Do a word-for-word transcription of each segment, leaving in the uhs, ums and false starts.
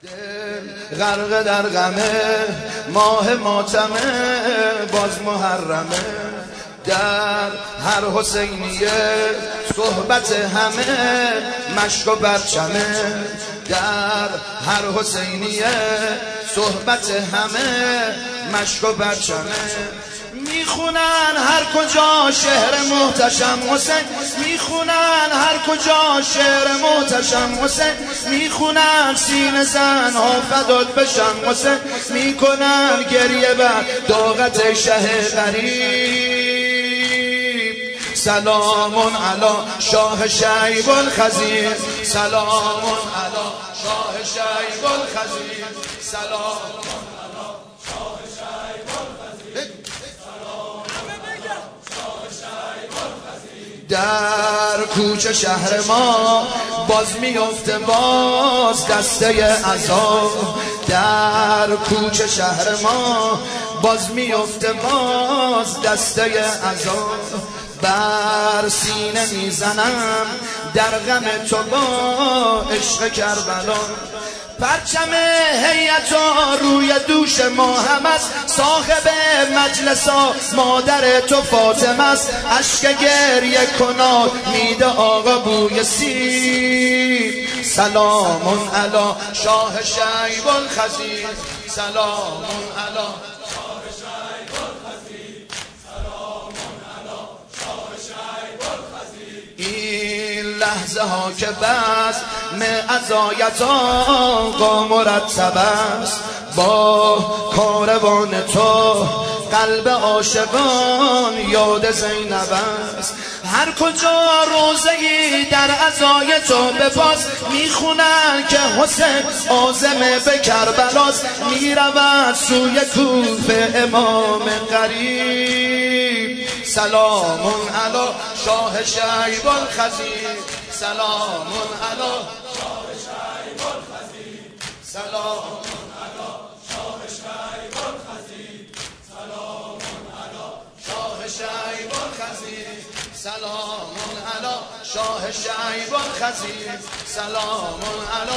دل غرق در غمه، ماه ماتمه باز محرمه. در هر حسینیه صحبت همه مشک و برچمه. در هر حسینیه صحبت همه مشک و برچمه. میخونن هر کجا شعر محتشم حسین، میخونن هر کجا شعر محتشم حسین، میخونن سینه زن ها فدات بشم حسین، میکنن گریه بر داغت شه غریب. سلام علی شاه شیب الخزیر، سلام علی شاه شیب الخزیر، سلام در کوچه شهر ما باز میفته باز دسته عذاب. در کوچه شهر ما باز میفته باز دسته عذاب. بر سینه میزنم در غم تو با عشق کربلا. پرچم هیئتا روی دوش ما هم است، صاحب مجلسا مادر تو فاطمه است. اشک گریه کنار میده آقا بوی سیر. سلام علی شاه شیب الخزیر، سلام علی شاه شیب الخزیر، سلام علی شاه شیب الخزیر. این لحظه ها که بس معزایت آقا مرتب است، با کاروان تو قلب عاشقان یاد زینب است. هر کجا روزه‌ای در عزای تو بپاس، میخونن که حسین عازم به کربلاست. میرود سوی کوفه امام غریب. سلام علی شاه شیب الخزیر، سلام علی شاه شیب الخزیر، سلام علی شاه شیب الخزیر، سلام علی شاه شیب الخزیر، سلام علی شاه شیب الخزیر، سلام علی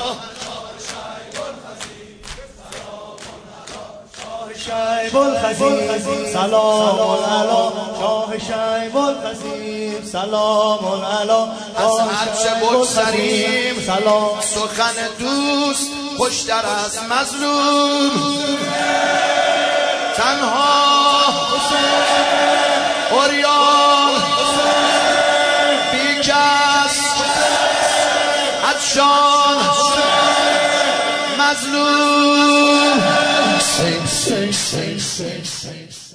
شیب الخزیر، سلام علی شاه شیب الخزیر، سلام علی از هرچه بگذریم سلام. سخن دوست خوشتر از مظلوم. تنها عریان بیکس عطشان مظلوم. Say, say, say, say, say.